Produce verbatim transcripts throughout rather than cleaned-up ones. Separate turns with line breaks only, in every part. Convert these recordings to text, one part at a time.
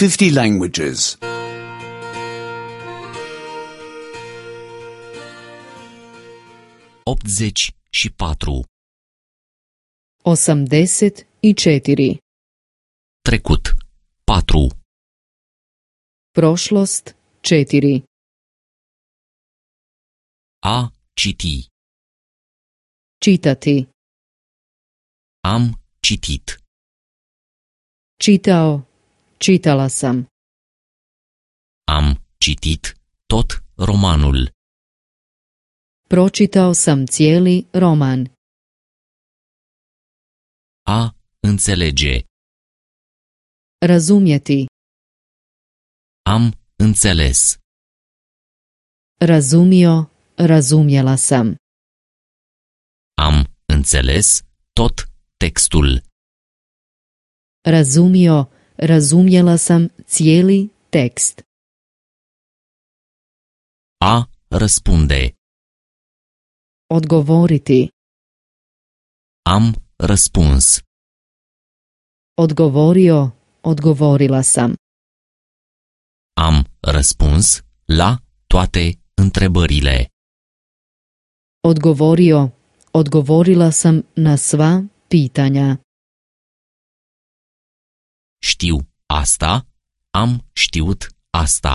fifty languages.
optzeci și patru.
osamdeset i četiri.
Trecut. patru.
Prošlost četiri.
A citi.
Čitati.
Am citit.
Čitao, čitala sam.
Am citit tot romanul.
Pročitao sam cijeli roman.
A înțelege.
Razumjeti.
Am înțeles.
Razumio, razumjela sam.
Am înțeles tot textul.
Razumio, razumjela sam cijeli tekst.
A răspunde.
Odgovoriti.
Am răspuns.
Odgovorio, odgovorila sam.
Am răspuns la toate întrebările.
Odgovorio, odgovorila sam na sva pitanja.
Știu asta, am știut asta.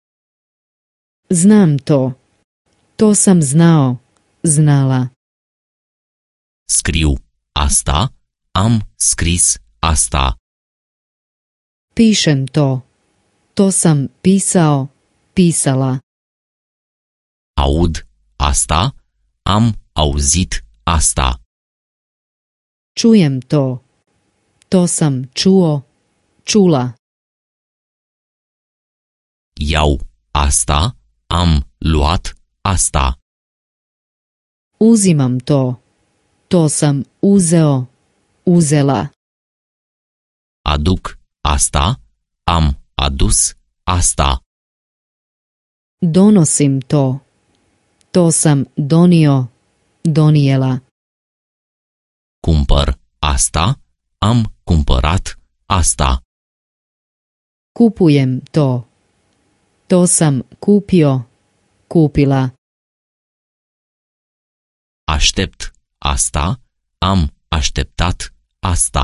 Znam to. To sam znao, znala.
Scriu asta, am scris asta.
Pišem to. To sam pisao, pisala.
Aud asta, am auzit asta.
Čujem to. To sam čuo, čula.
Iau asta, am luat asta.
Uzimam to. To sam uzeo, uzela.
Aduc asta, am adus asta.
Donosim to. To sam donio, donijela.
Cumpăr asta, am cumpărat asta.
Kupujem to. To sam kupio, kupila.
Aștept asta, am așteptat asta.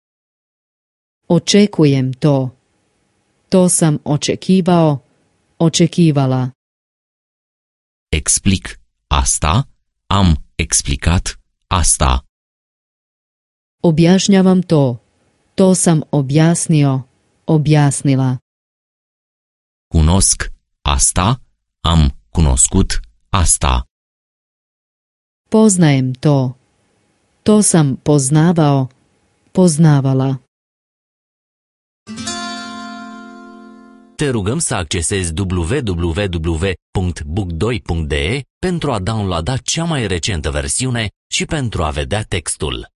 Očekujem to. To sam očekivao, očekivala.
Explic asta, am explicat asta.
Objašnjavam to. To sam objasnio, objasnila.
Cunosc asta, am cunoscut asta.
Poznajem to. To sam poznavao, poznavala.
Te rugăm să accesezi w w w punct book doi punct d e pentru a downloada cea mai recentă versiune și pentru a vedea textul.